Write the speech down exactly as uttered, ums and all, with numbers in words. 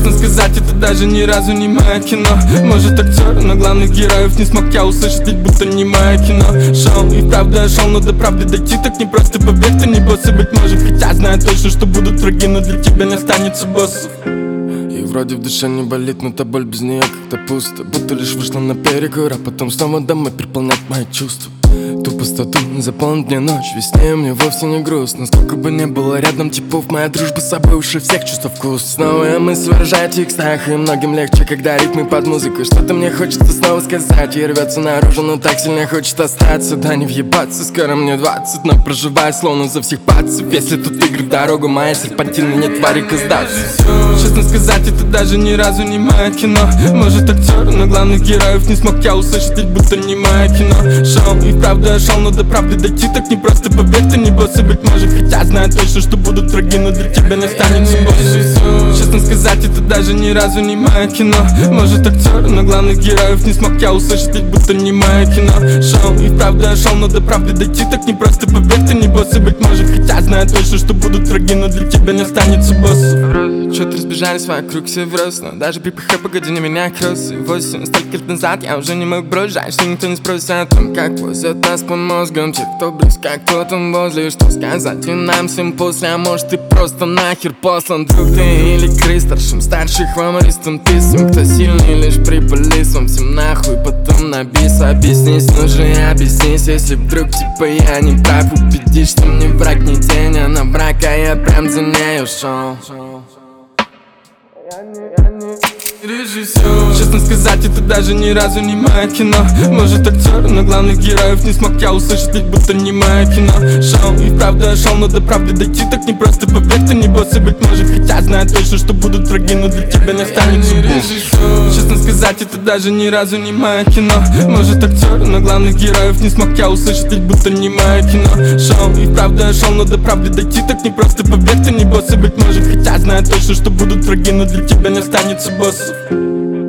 Честно сказать, это даже ни разу не мое кино. Может актер, но главных героев не смог я услышать, ведь будто не мое кино. Шел и правда шел, но до правды дойти так не просто. Поверь, ты не босс, и быть может, хотя знаю точно, что будут враги, но для тебя не останется боссов. И вроде в душе не болит, но та боль без нее как-то пусто. Будто лишь вышла на перекур, а потом снова домой переполнять мои чувства. Ту пустоту заполнит мне ночь, весне мне вовсе не грустно. Сколько бы не было рядом типов, моя дружба с собой уж всех чувств вкус. Снова я мысль выражаю в текстах, и многим легче, когда ритмы под музыку. Что-то мне хочется снова сказать, и рвется наружу, но так сильно хочет остаться. Да не въебаться, скоро мне двадцать, но проживаю словно за всех пацев. Если тут игры в дорогу, моя серпантина нет варика сдаться. Честно сказать, это даже ни разу не мое кино. Может актер, но главных героев не смог я услышать, ведь будто не мое кино. Шел и правда шел, но до правды дойти так не просто. Поверь, ты не босс, и быть может, хотя знаю точно, что будут враги, но для тебя не останется босс. Честно сказать, это даже ни разу не мое кино. Может актер, но главных героев не смог я услышать, ведь будто не мое кино. Шел и правда шел, но до правды дойти так не просто. Поверь, ты не босс, и быть может, хотя знаю точно, что будут враги, но для тебя не останется босс. Чё-то разбежались вокруг все взрослые. Даже при ПХ погоди на меня кроссы. Восемь, столько лет назад я уже не мог брожать, что никто не спросит о том, как возят нас по мозгам. Те, кто близко, кто там возле. Что сказать и нам всем после, а может ты просто нахер послан. Друг ты или крыс, старшим старших юмористам писем. Кто сильный лишь при полисом, всем нахуй потом на бис. Объяснись, ну же объяснись, если вдруг типа я не прав. Убедись, что мне враг не тень, а на брак, а я прям за ней ушел. Режиссер. Честно сказать, это даже ни разу не мое кино. Может актер, но главных героев не смог я услышать, ведь будто не мое кино. Шел и правда шел, но до правды дойти так не просто. Поверь, ты не босс, и быть может, хотя знаю точно, что будут враги, но для тебя не останется босс. Честно сказать, это даже ни разу не мое кино. Может актер, но главных героев не смог я услышать, ведь будто не мое кино. Шел и правда шел, но до правды дойти так не просто. Поверь, ты не босс, и быть может, хотя знаю точно, что будут враги, но для тебя не останется боссов.